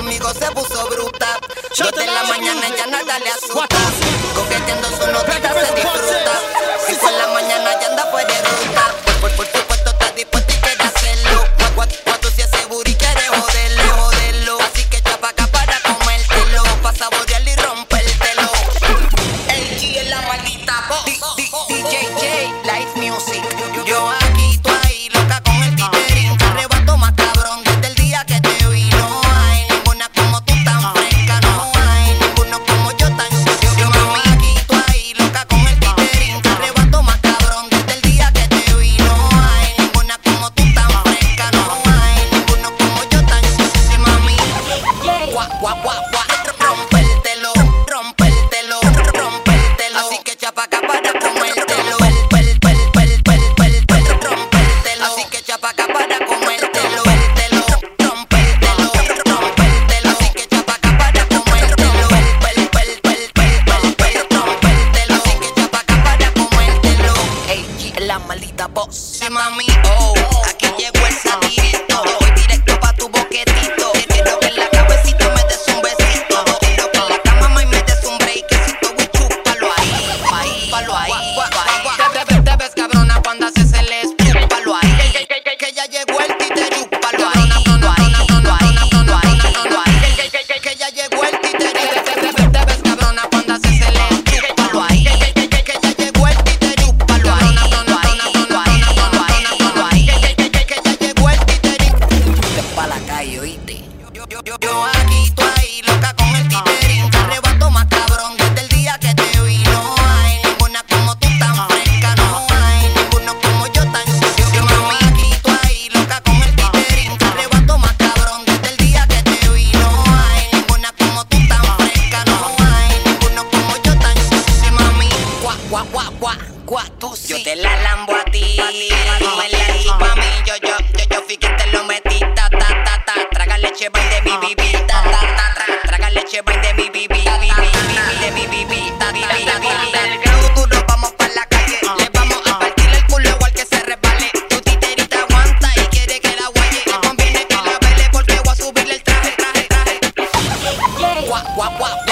conmigo se puso bruta. 2 de la mañana ya nada le asusta. Coqueteando su notita se disfruta. 5 de la mañana ya anda fuera de ruta. Por supuesto está dispuesta y quiere hacerlo. Cuando si ese booty quiere joderlo. Así que echa pa' acá para comértelo, pa' saborearlo y rompértelo. El G es la maldita voz. DJJ, Live Music. Yo aquí, tú ahí, loca con el titerín. Te arrebato más cabrón desde el día que te vi. No hay ninguna como tú tan fresca. No hay ninguno como yo tan sucio. Yo mami aquí, tú ahí, loca con el titerín. Te arrebato más cabrón desde el día que te vi. No hay ninguna como tú tan fresca. No hay ninguno como yo tan sucio. Mami, rompértelo. Así que echa pa' acá para comértelo. Rompértelo. Así que echa pa' acá para comértelo. Rompértelo. Así que echa pa' acá para comértelo. Rompértelo. Así que echa pa' acá para comértelo. Ey, G es la maldita voz. Sí, mami, aquí llegó el satirito. Voy directo pa' tu boquetito. Quiero que en la cabecita me des un besito. Quiero que en la cama me des un breakcito. Y chúpalo ahí. Te ves cabrona cuando haces el chúpalo ahí. Que ya llegó el títere. Chúpalo ahí. Que ya llegó el títere. Te ves cabrona cuando haces el chúpalo ahí. Que ya llegó el títere. Chúpalo ahí. Que ya llegó el títere. Te pa' la calle, oíste. Yo aquí, tú ahí, loca con el titerín. Te arrebato más cabrón desde el día que te vi. No hay ninguna como tú tan fresca. No hay ninguno como yo tan sucio. Yo mami aquí, tú ahí, loca con el titerín. Te arrebato más cabrón desde el día que te vi. No hay ninguna como tú tan fresca. No hay ninguno como yo tan sucio. Mami, tú sí. Yo te la lambo a ti. Tú me la di pa' mí. Yo fui quien te lo metí. Traga leche, vain de mi bibi. Traga leche, vain de mi bibi. De mi bibi. Duro, vamos pa' la calle. Le vamos a partir el culo igual que se resbale. Tu titerita aguanta y quiere que la guaye. Le conviene que la vele porque voy a subirle el traje.